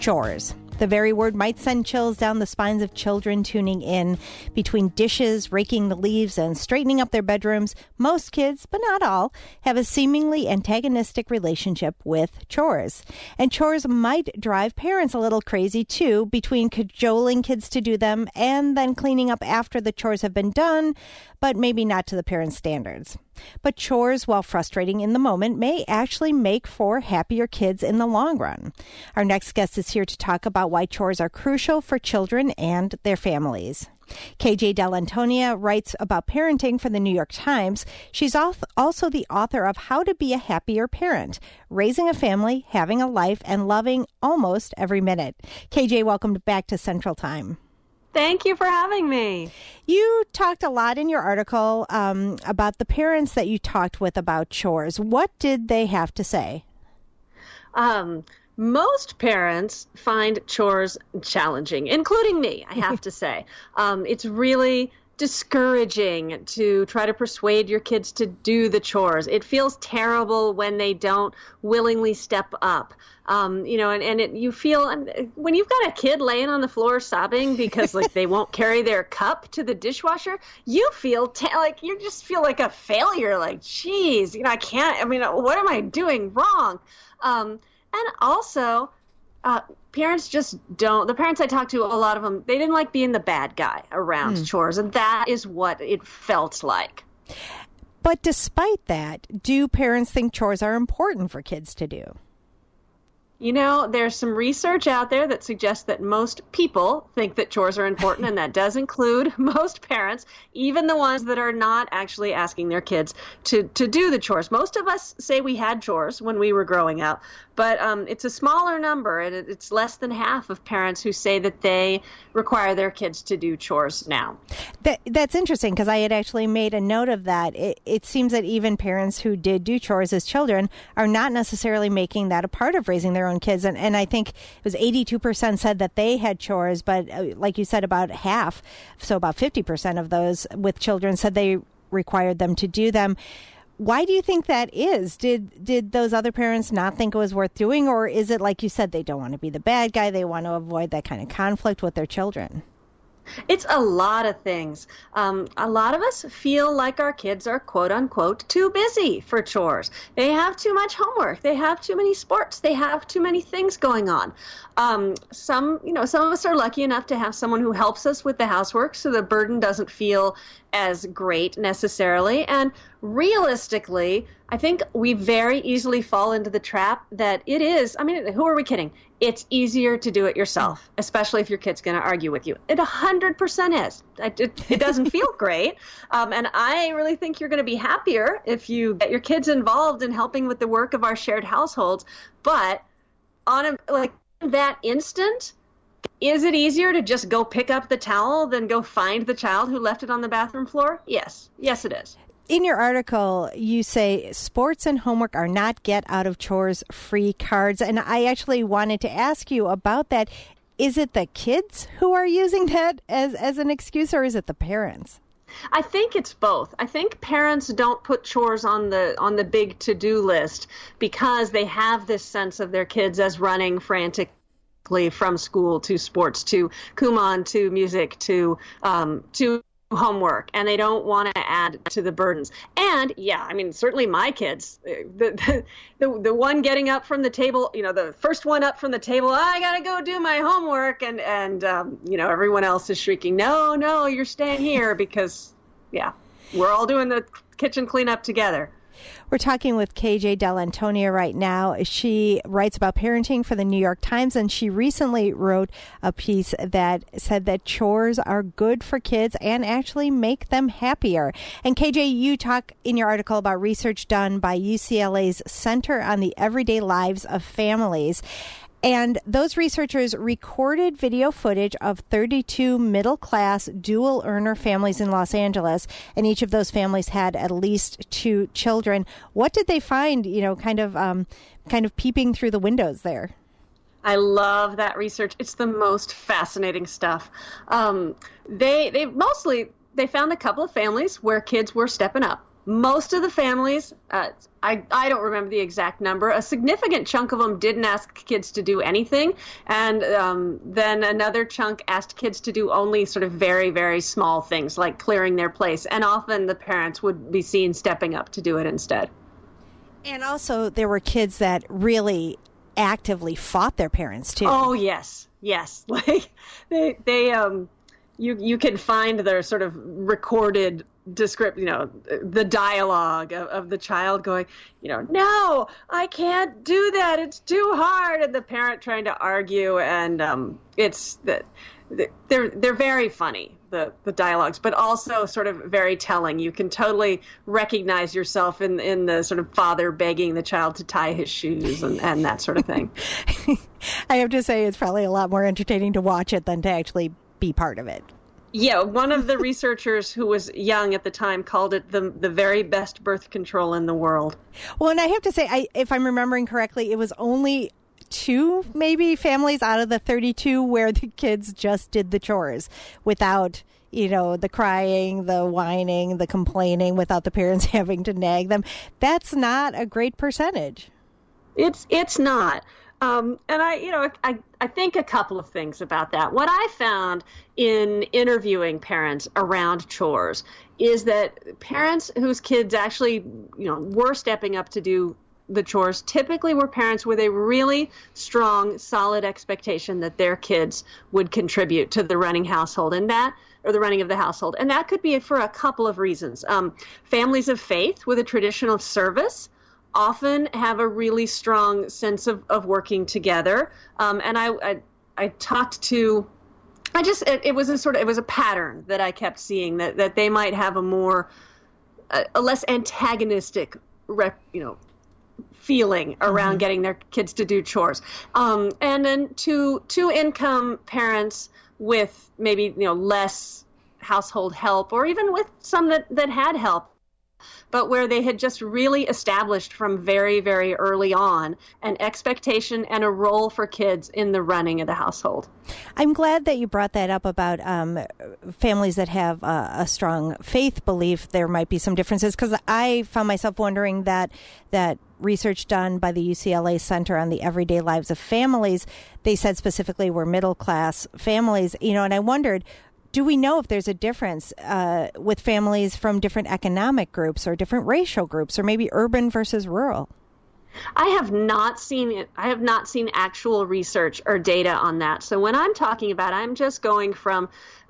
Chores. The very word might send chills down the spines of children tuning in. Between dishes, raking the leaves, and straightening up their bedrooms, most kids, but not all, have a seemingly antagonistic relationship with chores. And chores might drive parents a little crazy, too, between cajoling kids to do them and then cleaning up after the chores have been done, but maybe not to the parents' standards. But chores, while frustrating in the moment, may actually make for happier kids in the long run. Our next guest is here to talk about why chores are crucial for children and their families. KJ Dell'Antonia writes about parenting for the New York Times. She's also the author of How to Be a Happier Parent, Raising a Family, Having a Life, and Loving Almost Every Minute. KJ, welcome back to Central Time. Thank you for having me. You talked a lot in your article about the parents that you talked with about chores. What did they have to say? Most parents find chores challenging, including me, I have to say. It's really discouraging to try to persuade your kids to do the chores. It feels terrible when they don't willingly step up. You feel when you've got a kid laying on the floor sobbing because like they won't carry their cup to the dishwasher, you feel you just feel like a failure. Like, geez, I can't. What am I doing wrong? And also, parents just don't. The parents I talked to, a lot of them, they didn't like being the bad guy around chores, and that is what it felt like. But despite that, do parents think chores are important for kids to do? There's some research out there that suggests that most people think that chores are important, and that does include most parents, even the ones that are not actually asking their kids to do the chores. Most of us say we had chores when we were growing up, but it's a smaller number, and it's less than half of parents who say that they require their kids to do chores now. That's interesting, because I had actually made a note of that. It seems that even parents who did do chores as children are not necessarily making that a part of raising their own kids. And I think it was 82% said that they had chores, but like you said, about half, so about 50% of those with children said they required them to do them. Why do you think that is? Did those other parents not think it was worth doing, or is it like you said, they don't want to be the bad guy, they want to avoid that kind of conflict with their children? It's a lot of things. A lot of us feel like our kids are, quote unquote, too busy for chores. They have too much homework. They have too many sports. They have too many things going on. Some of us are lucky enough to have someone who helps us with the housework, so the burden doesn't feel as great necessarily. And realistically, I think we very easily fall into the trap that it is, who are we kidding? It's easier to do it yourself, especially if your kid's going to argue with you. It 100% is. It doesn't feel great. And I really think you're going to be happier if you get your kids involved in helping with the work of our shared households. But that instant, is it easier to just go pick up the towel than go find the child who left it on the bathroom floor? Yes. Yes, it is. In your article, you say sports and homework are not get out of chores free cards. And I actually wanted to ask you about that. Is it the kids who are using that as an excuse, or is it the parents? I think it's both. I think parents don't put chores on the big to-do list because they have this sense of their kids as running frantically from school to sports to Kumon to music to homework, and they don't want to add to the burdens. And certainly my kids, the one getting up from the table, the first one up from the table, I gotta go do my homework, and everyone else is shrieking, no, you're staying here, because we're all doing the kitchen cleanup together. We're talking with KJ Dell'Antonia right now. She writes about parenting for the New York Times, and she recently wrote a piece that said that chores are good for kids and actually make them happier. And KJ, you talk in your article about research done by UCLA's Center on the Everyday Lives of Families. And those researchers recorded video footage of 32 middle-class dual-earner families in Los Angeles, and each of those families had at least 2 children. What did they find, kind of peeping through the windows there? I love that research. It's the most fascinating stuff. They found a couple of families where kids were stepping up. Most of the families, I don't remember the exact number, a significant chunk of them didn't ask kids to do anything. And then another chunk asked kids to do only sort of very, very small things like clearing their place. And often the parents would be seen stepping up to do it instead. And also there were kids that really actively fought their parents too. Oh, yes. Yes. Like you can find their sort of recorded the dialogue of the child going, no, I can't do that. It's too hard. And the parent trying to argue. And they're very funny, the dialogues, but also sort of very telling. You can totally recognize yourself in the sort of father begging the child to tie his shoes and that sort of thing. I have to say it's probably a lot more entertaining to watch it than to actually be part of it. Yeah, one of the researchers who was young at the time called it the very best birth control in the world. Well, and I have to say, if I'm remembering correctly, it was only 2 maybe families out of the 32 where the kids just did the chores without, the crying, the whining, the complaining, without the parents having to nag them. That's not a great percentage. It's not. And I think a couple of things about that. What I found in interviewing parents around chores is that parents whose kids actually, were stepping up to do the chores typically were parents with a really strong, solid expectation that their kids would contribute to the running household or the running of the household. And that could be for a couple of reasons. Families of faith with a tradition of service often have a really strong sense of working together. And I talked to, it was a pattern that I kept seeing that they might have a less antagonistic, feeling around getting their kids to do chores. And then two income parents with maybe, less household help, or even with some that had help, but where they had just really established from very, very early on an expectation and a role for kids in the running of the household. I'm glad that you brought that up about families that have a strong faith belief. There might be some differences, because I found myself wondering that research done by the UCLA Center on the Everyday Lives of Families, they said specifically were middle-class families, and I wondered, do we know if there's a difference with families from different economic groups or different racial groups, or maybe urban versus rural? I have not seen it. I have not seen actual research or data on that. So when I'm talking about, I'm just going from,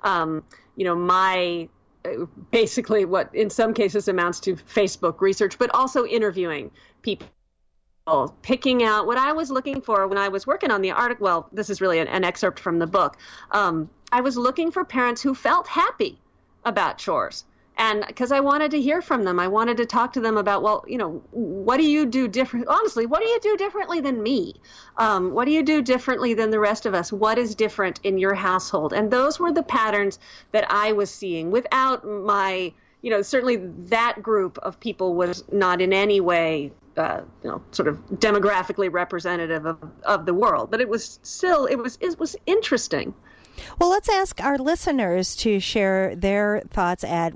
my basically what in some cases amounts to Facebook research, but also interviewing people, picking out what I was looking for when I was working on the article. Well, this is really an excerpt from the book. I was looking for parents who felt happy about chores. And because I wanted to hear from them, I wanted to talk to them about, what do you do different? Honestly, what do you do differently than me? What do you do differently than the rest of us? What is different in your household? And those were the patterns that I was seeing without my, certainly that group of people was not in any way, sort of demographically representative of the world. But it was still, it was interesting. Well, let's ask our listeners to share their thoughts at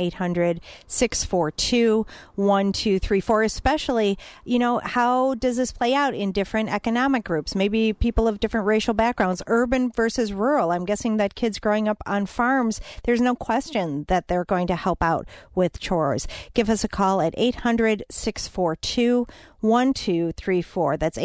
1-800-642-1234, especially, how does this play out in different economic groups? Maybe people of different racial backgrounds, urban versus rural. I'm guessing that kids growing up on farms, there's no question that they're going to help out with chores. Give us a call at 800-642-1234. That's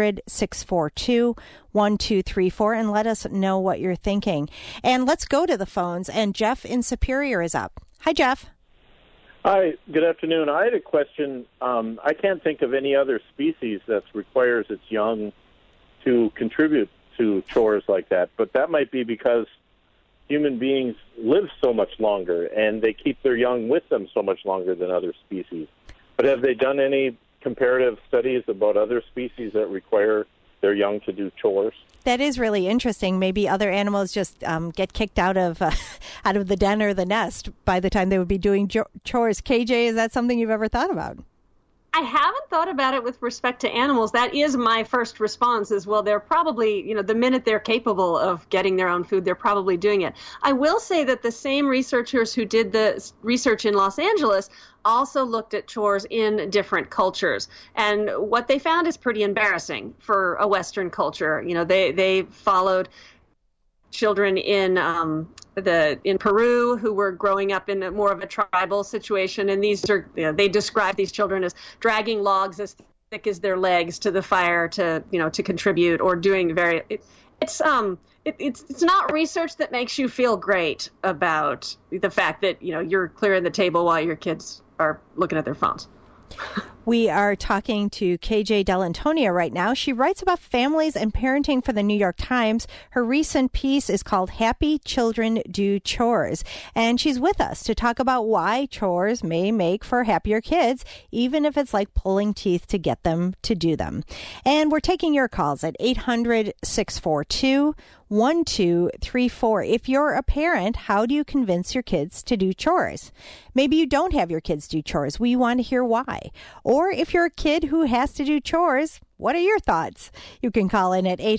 800-642-1234, and let us know what you're thinking. And let's go to the phones, and Jeff in Superior is up. Hi, Jeff. Hi, good afternoon. I had a question. I can't think of any other species that requires its young to contribute to chores like that, but that might be because human beings live so much longer, and they keep their young with them so much longer than other species. But have they done any comparative studies about other species that require their young to do chores? That is really interesting. Maybe other animals just get kicked out of the den or the nest by the time they would be doing chores. KJ, is that something you've ever thought about? I haven't thought about it with respect to animals. That is my first response is, well, they're probably, the minute they're capable of getting their own food, they're probably doing it. I will say that the same researchers who did the research in Los Angeles also looked at chores in different cultures. And what they found is pretty embarrassing for a Western culture. They followed children in Peru who were growing up in more of a tribal situation, and these are they describe these children as dragging logs as thick as their legs to the fire to contribute, or doing it's not research that makes you feel great about the fact that you're clearing the table while your kids are looking at their phones. We are talking to KJ Dell'Antonia right now. She writes about families and parenting for the New York Times. Her recent piece is called Happy Children Do Chores. And she's with us to talk about why chores may make for happier kids, even if it's like pulling teeth to get them to do them. And we're taking your calls at 800-642-1234. If you're a parent, how do you convince your kids to do chores? Maybe you don't have your kids do chores. We want to hear why. Or if you're a kid who has to do chores, what are your thoughts? You can call in at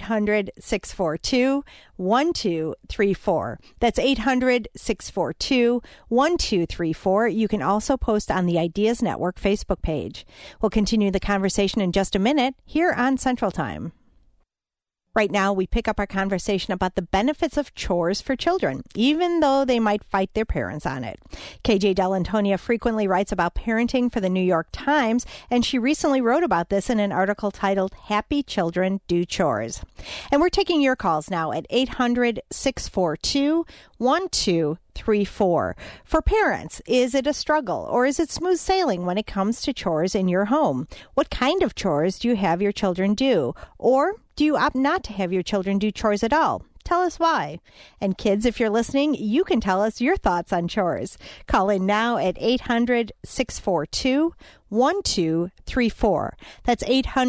800-642-1234. That's 800-642-1234. You can also post on the Ideas Network Facebook page. We'll continue the conversation in just a minute here on Central Time. Right now, we pick up our conversation about the benefits of chores for children, even though they might fight their parents on it. KJ Dell'Antonia frequently writes about parenting for the New York Times, and she recently wrote about this in an article titled Happy Children Do Chores. And we're taking your calls now at 800-642-1234. For parents, is it a struggle or is it smooth sailing when it comes to chores in your home? What kind of chores do you have your children do? Or do you opt not to have your children do chores at all? Tell us why. And kids, if you're listening, you can tell us your thoughts on chores. Call in now at 800-642-1234. That's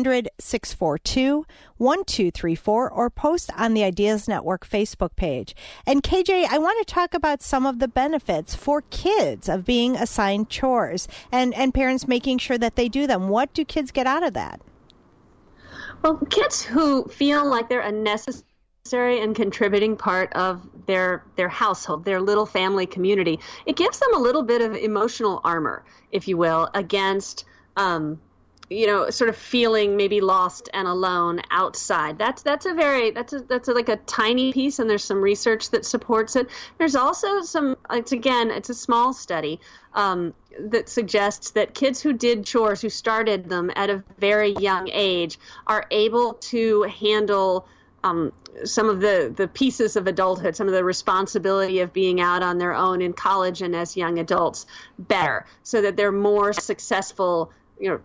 800-642-1234, or post on the Ideas Network Facebook page. And KJ, I want to talk about some of the benefits for kids of being assigned chores and parents making sure that they do them. What do kids get out of that? Well, kids who feel like they're a necessary and contributing part of their household, their little family community, it gives them a little bit of emotional armor, if you will, against sort of feeling maybe lost and alone outside. That's like a tiny piece, and there's some research that supports it. There's also it's a small study that suggests that kids who did chores, who started them at a very young age, are able to handle some of the pieces of adulthood, some of the responsibility of being out on their own in college and as young adults better, so that they're more successful, in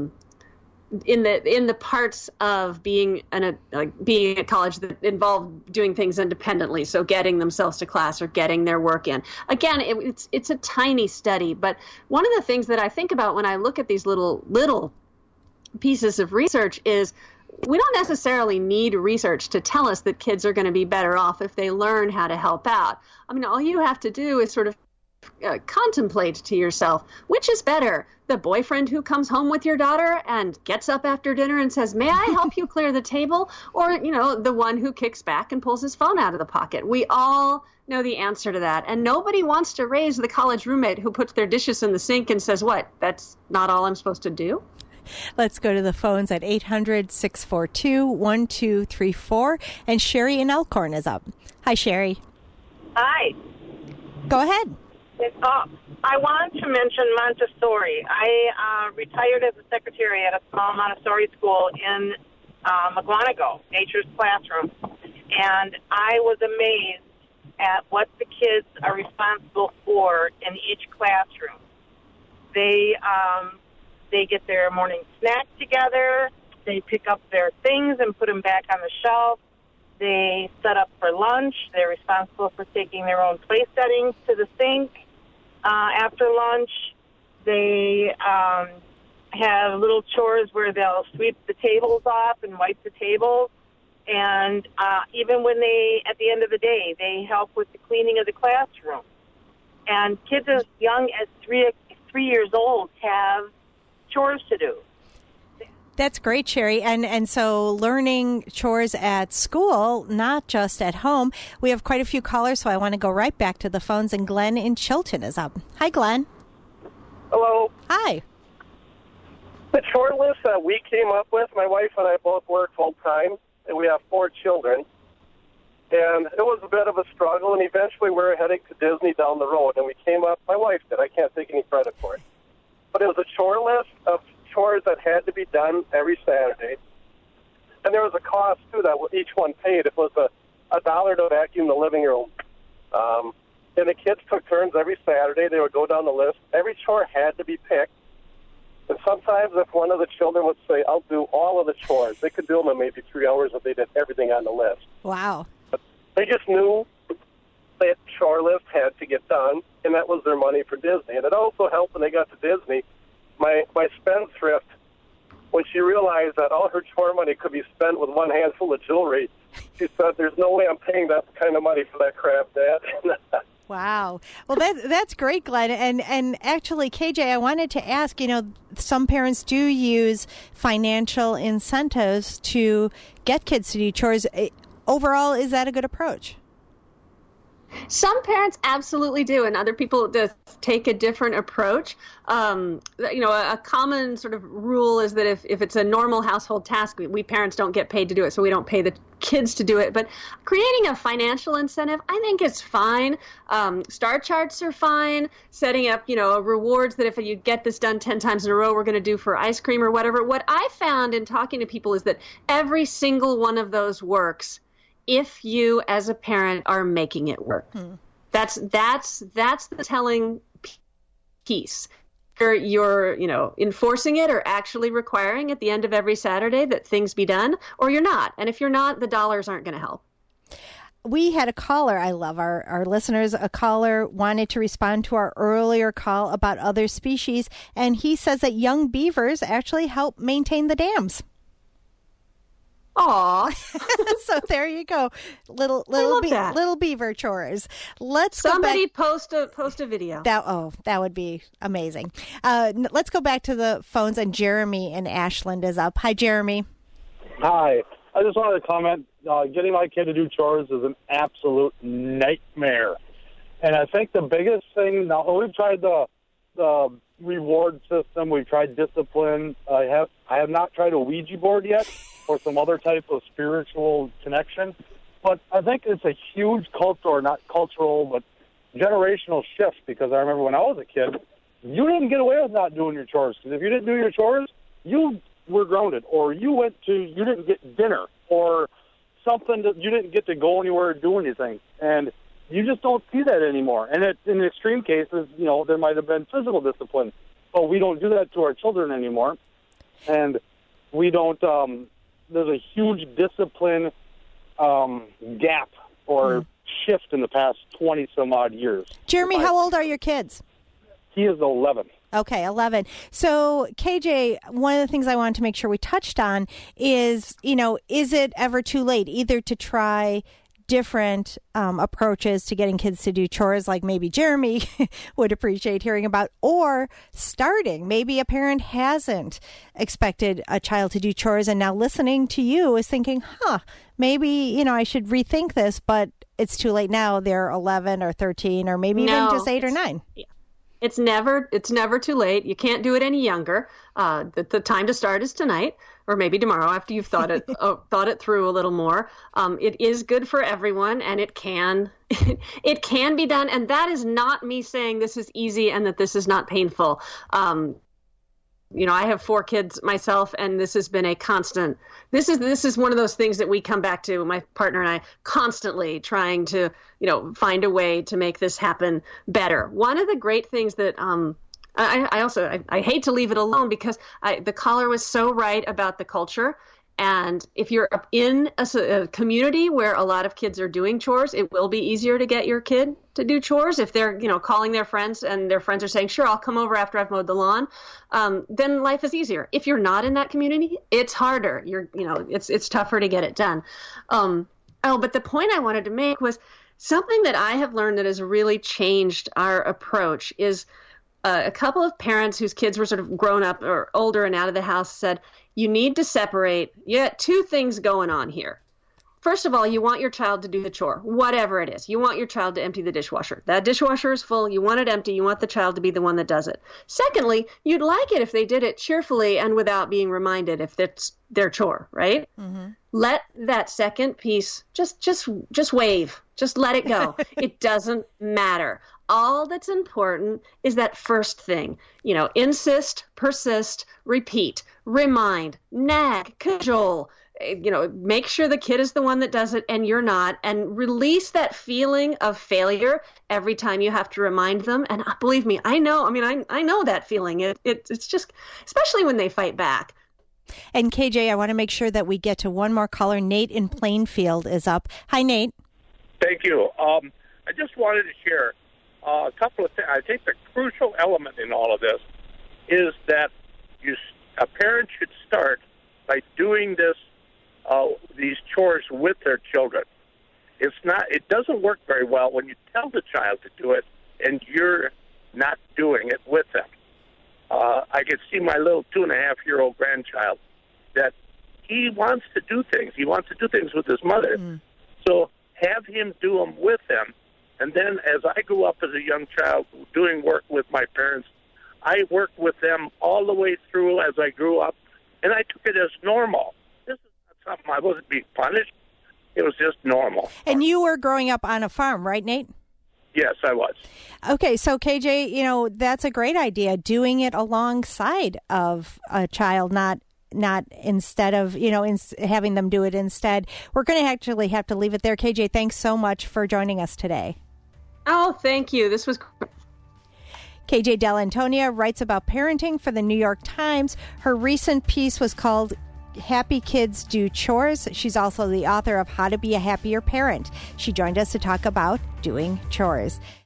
the parts of being at college that involve doing things independently, so getting themselves to class or getting their work in. Again, it's a tiny study, but one of the things that I think about when I look at these little pieces of research is we don't necessarily need research to tell us that kids are going to be better off if they learn how to help out. I mean, all you have to do is sort of contemplate to yourself, which is better, the boyfriend who comes home with your daughter and gets up after dinner and says, "May I help you clear the table?" Or, the one who kicks back and pulls his phone out of the pocket. We all know the answer to that. And nobody wants to raise the college roommate who puts their dishes in the sink and says, "What? That's not all I'm supposed to do?" Let's go to the phones at 800-642-1234. And Sherry in Elkhorn is up. Hi, Sherry. Hi. Go ahead. I wanted to mention Montessori. I retired as a secretary at a small Montessori school in McGuanago, Nature's Classroom, and I was amazed at what the kids are responsible for in each classroom. They get their morning snack together. They pick up their things and put them back on the shelf. They set up for lunch. They're responsible for taking their own place settings to the sink. After lunch, they have little chores where they'll sweep the tables off and wipe the tables. And even when at the end of the day, they help with the cleaning of the classroom. And kids as young as 3 years old have chores to do. That's great, Sherry. And so learning chores at school, not just at home. We have quite a few callers, so I want to go right back to the phones. And Glenn in Chilton is up. Hi, Glenn. Hello. Hi. The chore list that we came up with, my wife and I both work full-time, and we have 4 children. And it was a bit of a struggle, and eventually we were heading to Disney down the road, and we came up, my wife did, I can't take any credit for it. But it was a chore list of chores that had to be done every Saturday. And there was a cost, too, that each one paid. It was a $1 to vacuum the living room. And the kids took turns every Saturday. They would go down the list. Every chore had to be picked. And sometimes if one of the children would say, I'll do all of the chores, they could do them in maybe 3 hours if they did everything on the list. Wow. But they just knew that chore list had to get done, and that was their money for Disney. And it also helped when they got to Disney. My spendthrift, when she realized that all her chore money could be spent with one handful of jewelry, she said, there's no way I'm paying that kind of money for that crap, Dad. Wow. Well, that's great, Glenn. And actually, KJ, I wanted to ask, some parents do use financial incentives to get kids to do chores. Overall, is that a good approach? Some parents absolutely do, and other people just take a different approach. A common sort of rule is that if it's a normal household task, we parents don't get paid to do it, so we don't pay the kids to do it. But creating a financial incentive, I think it's fine. Star charts are fine. Setting up, rewards that if you get this done 10 times in a row, we're going to do for ice cream or whatever. What I found in talking to people is that every single one of those works if you, as a parent, are making it work. That's the telling piece. You're enforcing it or actually requiring at the end of every Saturday that things be done, or you're not. And if you're not, the dollars aren't going to help. We had a caller. I love our listeners. A caller wanted to respond to our earlier call about other species, and he says that young beavers actually help maintain the dams. Aw. So there you go. Little beaver chores. Somebody post a video. That would be amazing. Let's go back to the phones, and Jeremy in Ashland is up. Hi, Jeremy. Hi. I just wanted to comment, getting my kid to do chores is an absolute nightmare. And I think the biggest thing, now we've tried the reward system, we've tried discipline. I have not tried a Ouija board yet or some other type of spiritual connection. But I think it's a huge cultural, or not cultural, but generational shift, because I remember when I was a kid, you didn't get away with not doing your chores. Because if you didn't do your chores, you were grounded, or you didn't get dinner, or something that you didn't get to go anywhere or do anything. And you just don't see that anymore. And in extreme cases, there might have been physical discipline, but we don't do that to our children anymore. And we don't, there's a huge discipline gap or shift in the past 20 some odd years. Jeremy, how old are your kids? He is 11. Okay, 11. So, KJ, one of the things I wanted to make sure we touched on is, is it ever too late either to try different approaches to getting kids to do chores, like maybe Jeremy would appreciate hearing about, or starting? Maybe a parent hasn't expected a child to do chores, and now listening to you is thinking, maybe, I should rethink this, but it's too late now. They're 11 or 13 or maybe even just 8 or 9. Yeah. It's never too late. You can't do it any younger. The time to start is tonight, or maybe tomorrow after you've thought it through a little more. It is good for everyone, and it can be done. And that is not me saying this is easy and that this is not painful. I have 4 kids myself, and this has been a constant. This is one of those things that we come back to, my partner and I, constantly trying to, find a way to make this happen better. One of the great things that I hate to leave it alone, because the caller was so right about the culture. And if you're in a community where a lot of kids are doing chores, it will be easier to get your kid to do chores. If they're, calling their friends and their friends are saying, sure, I'll come over after I've mowed the lawn, then life is easier. If you're not in that community, it's harder. It's tougher to get it done. But the point I wanted to make was something that I have learned that has really changed our approach is a couple of parents whose kids were sort of grown up or older and out of the house said, you need to separate. You got two things going on here. First of all, you want your child to do the chore, whatever it is. You want your child to empty the dishwasher. That dishwasher is full. You want it empty. You want the child to be the one that does it. Secondly, you'd like it if they did it cheerfully and without being reminded if it's their chore, right? Mm-hmm. Let that second piece just wave. Just let it go. It doesn't matter. All that's important is that first thing. Insist, persist, repeat, remind, nag, cajole. Make sure the kid is the one that does it and you're not, and release that feeling of failure every time you have to remind them. And believe me, I know that feeling. It's just, especially when they fight back. And KJ, I want to make sure that we get to one more caller. Nate in Plainfield is up. Hi, Nate. Thank you. I just wanted to share a couple of things. I think the crucial element in all of this is that a parent should start by doing these chores with their children. It doesn't work very well when you tell the child to do it and you're not doing it with them. I can see my little 2.5-year-old grandchild that he wants to do things. He wants to do things with his mother. So have him do them with them. And then as I grew up as a young child doing work with my parents, I worked with them all the way through as I grew up, and I took it as normal. This is not something I wasn't being punished. It was just normal. And you were growing up on a farm, right, Nate? Yes, I was. Okay, so KJ, that's a great idea, doing it alongside of a child, not instead of, having them do it instead. We're going to actually have to leave it there. KJ, thanks so much for joining us today. Oh, thank you. This was great. KJ Dell'Antonia writes about parenting for the New York Times. Her recent piece was called Happy Kids Do Chores. She's also the author of How to Be a Happier Parent. She joined us to talk about doing chores.